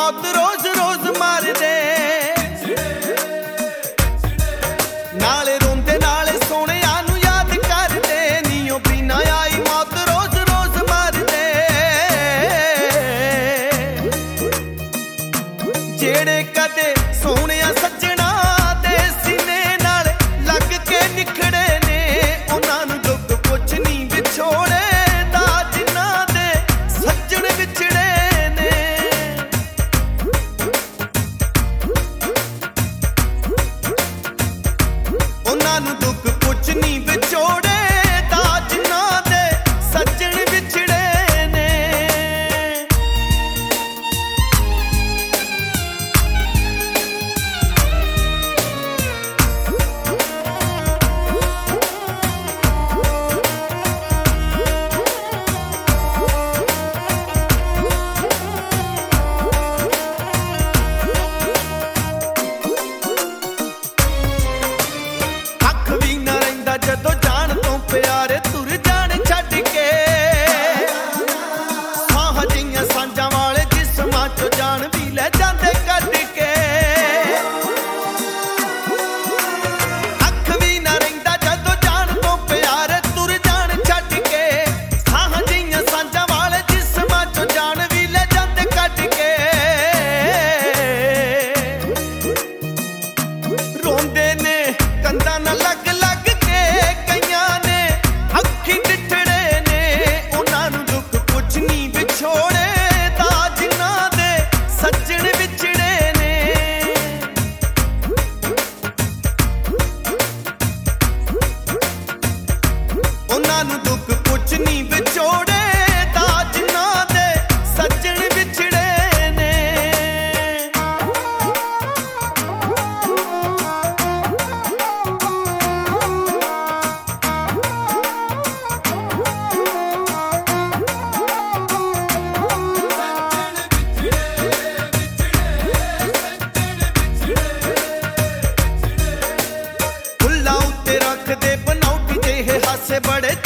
मौत रोज रोज मार दे नाले रोंदे नाले सोने आनू याद कर दे नीओ बिना आई मौत रोज रोज मार दे जेड़े कदे सोने सज्जना दे सीने नाल लग के निखड़े ने उन्हां नूं दुख कुछ नहीं विछोड़े दा जिन्हां दे सज्जण विछड़े ने उन्हां नूं दुख कुछ नहीं विछोड़े दा जिन्हां दे सज्जण विछड़े ने जदों जान तो प्यारे तुर जान छड्ड के साह जिहियां सांझां वाले जिस्मां चों जान भी लै जांदे कढ के अख भी ना रहिंदा जदों जान तो प्यारे तुर जान छड्ड के साह जिहियां सांझां वाले जिस्मां चों जान भी लै जांदे कढ के रोंदे ने कंधां नाल लग लग दुख कुछ नहीं विछोड़े दा जिन्हां दे सज्जण विछड़े ने फुल्लां उत्ते रख दे बनौटी जेहे हासे बड़े